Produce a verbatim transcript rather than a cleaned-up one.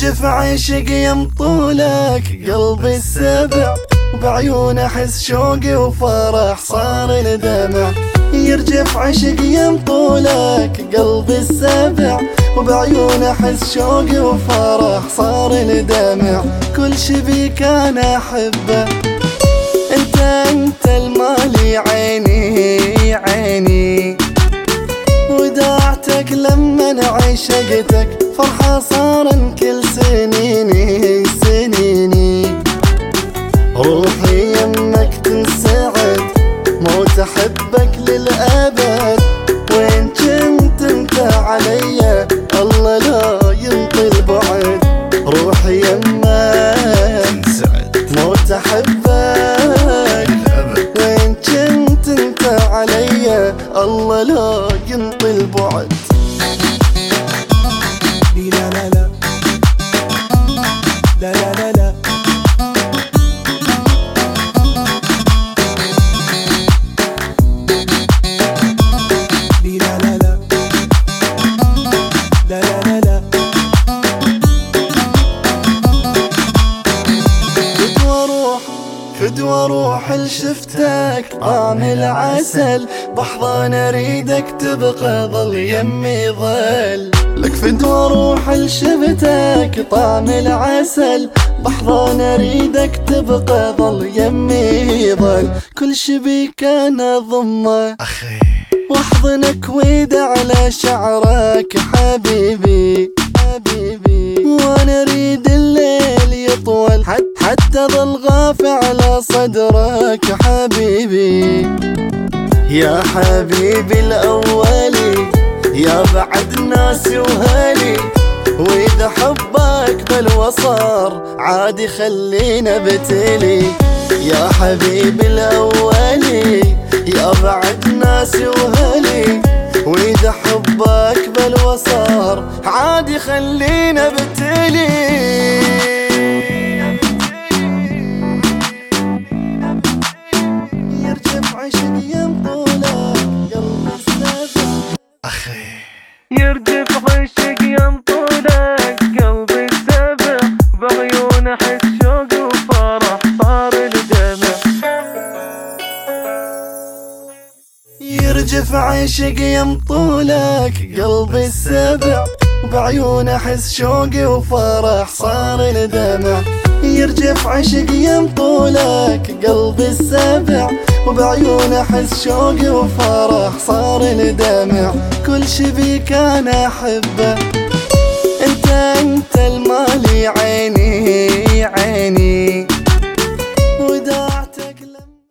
يرجف عشق يمطولك قلبي السبع، وبعيون احس شوقي وفرح صار الدمع. يرجف عشق يمطولك قلبي السبع، وبعيون احس شوقي وفرح صار الدمع. كل شي بيك انا احبه، انت انت المالي عيني عيني. وداعتك لما عشقتك فرحة صار كل سنيني سنيني. روحي يمك تنسعد موت احبك للابد، وين كنت انت عليا الله لا ينطي البعد. روحي يمك تنسعد موت احبك للابد، وين كنت انت عليا الله لا ينطي البعد. لا لا لا لا لا لا لا لا لا لا لا لا لا. فدوى روح فدوى روح لشفتك طعم العسل، بحضن اريدك تبقى ظل يمي ظل. لك فدوى روح لشفتك طعم العسل، بحضن اريدك تبقى ظل يمي ظل. كل شي بيك انا ضمه اخي، واحضنك ويد على شعرك حبيبي حبيبي. وانا اريد الليل يطول حتى ظل غافي على صدرك حبيبي. يا حبيبي الاولي يا بعد ناسي وهالي، واذا حبك بالوصار عادي خلينا بتلي. يا حبيبي الاولي يا بعد ناسي وهالي، واذا حبك بالوصار عادي خلينا بتلي. يرجف عشق يمطولك قلبي السبع اخي، يرجف عشق يمطولك قلبي السبع، بعيون احس شوق وفرح صار الدمع. يرجف عشق يمطولك قلبي السبع، وبعيون احس شوقي وفرح صار الدمع. يرجف عشق يمطولك قلبي السبع، وبعيون احس شوقي وفرح صار الدمع. كل شي بيك انا احبه، انت انت المالي عيني